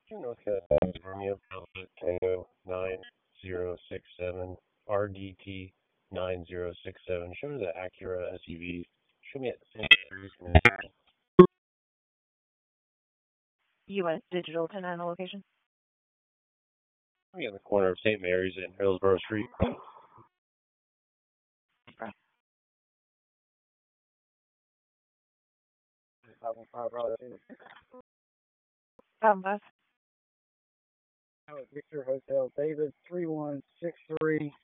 North Carolina, Romeo Alpha Tango 9067 RDT 9067. Show me the Acura SUV. Show me at St. Mary's. U.S. Digital 10 location. Show me on the corner of St. Mary's and Hillsborough Street. Right. 515. Victor Hotel, David 3163